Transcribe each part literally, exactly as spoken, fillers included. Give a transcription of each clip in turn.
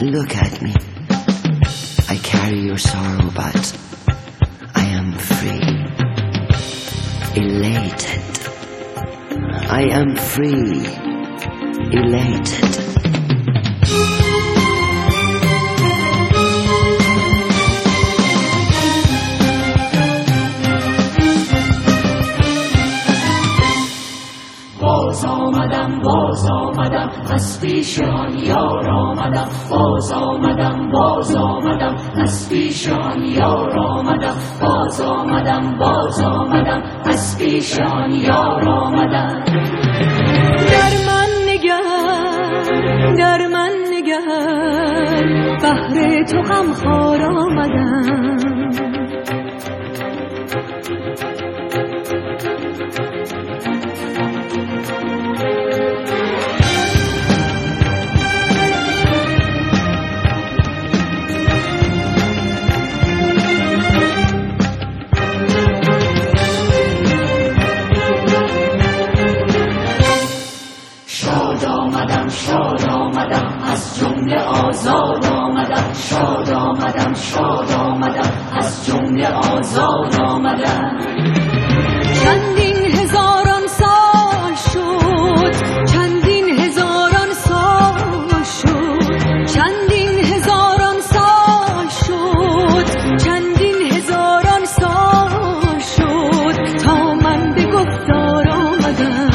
Look at me. I carry your sorrow, but I am free, elated. I am free, elated. باز آمدم باز آمدم از پیش آن یار آمدم باز آمدم باز آمدم از پیش آن یار آمدم باز آمدم باز آمدم از پیش آن یار آمدم. در من نگر در من نگر بهر تو غمخوار آمدم. شاد آمدم از جمله آزاد آمدم شاد آمدم شاد آمدم از جمله آزاد آمدم. چندین هزاران سال شد چندین هزاران سال شد چندین هزاران سال شد چندین هزاران سال شد تا من به گفتار آمدم.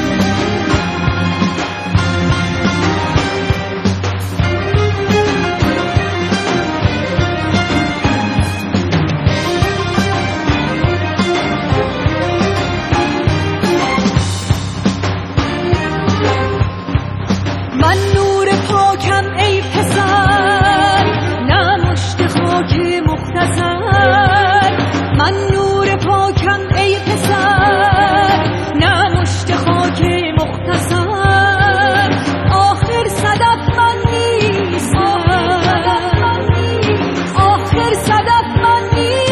من نور پاکم ای پسر نه مشت خاک مختصر. من نور پاکم ای پسر نه مشت خاک مختصر. آخر صدف من نیستم آخر صدف من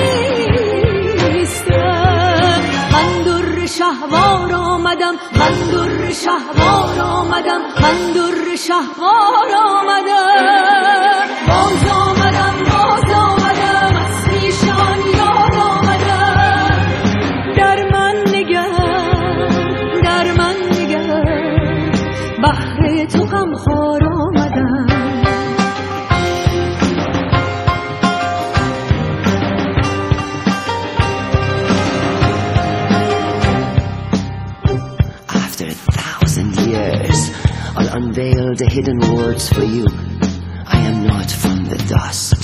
نیستم. من در شهوار آمدم من در شهوار آمدم من در شهوار آمدم. باز آمدم باز آمدم از پیشان یار آمدم. در من نگر در من نگر بهر تو غمخوار آمدم. After a thousand years, I'll unveil the hidden words for you. I am not from the dust.